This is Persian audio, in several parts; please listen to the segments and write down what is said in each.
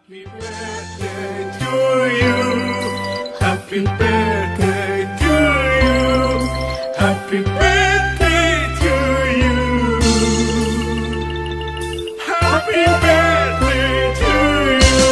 Happy birthday to you. Happy birthday to you. Happy birthday to you. Happy birthday to you.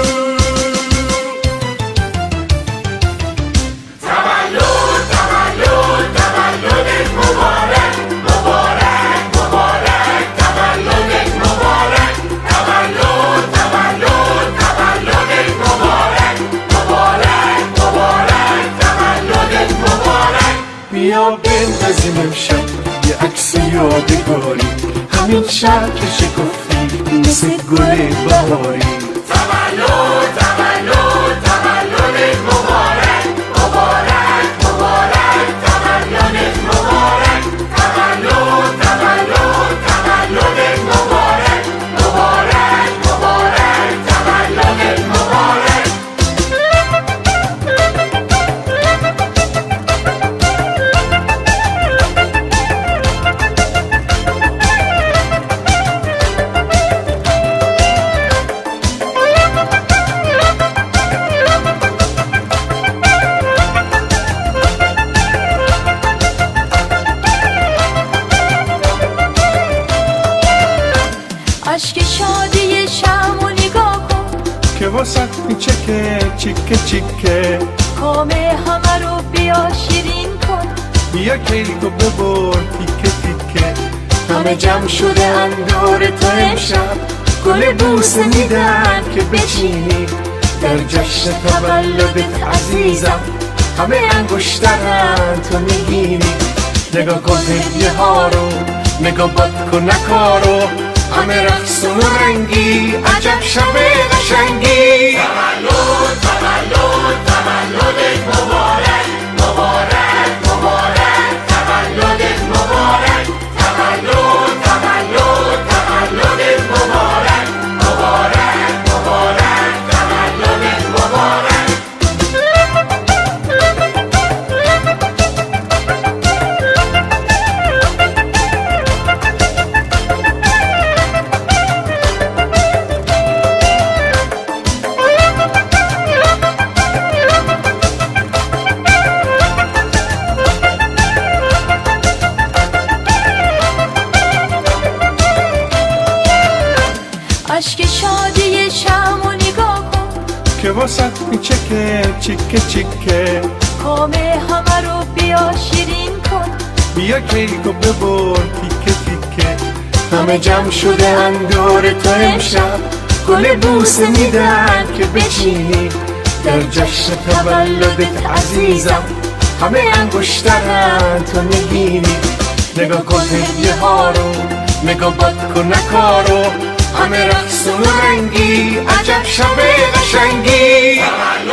تولد تولد تولدت مبارک مبارک مبارک تولدت مبارک تولد تولد تولدت مبارک مبارک مبارک تولدت مبارک بیا بندازیم امشب یه عکس یادگاری همین شب که شکفتی مثل گل بهاری تولد تولد تولدت مبارک مبارک مبارک تولدت مبارک تولد تولد تولدت مبارک مبارک مبارک تولدت مبارک عشق شادی شمع و نگاه کن که واسه میچکه چیکه چیکه کامه همه رو بیا شیرین کن بیا کیکو ببر تیکه تیکه همه جمع شده اندور تو امشب گل بوسه میدن که بچینی در جشن تولدت عزیزم همه انگشترن تو میگینی نگاه کن هدیه ها رو نگاه بد کن نکارو همه رقص و رنگی عجب شب قشنگی تولد تولد تولدت مبارک مبارک مبارک تولدت مبارک تولد تولد تولدت مبارک مبارک مبارک تولدت مبارک عشق شادی شمع و نگاه کن که واسه میچکه چیکه چیکه کامه همه رو بیا شیرین کن بیا کیکو ببر تیکه تیکه همه جمع شده اندور تو امشب گل بوسه میدن که بچینی در جشن تولدت عزیزم همه انگشترن تو میگینی نگاه کن هدیه ها رو نگاه بد کن نکارو همه رقص و رنگی عجب شب قشنگی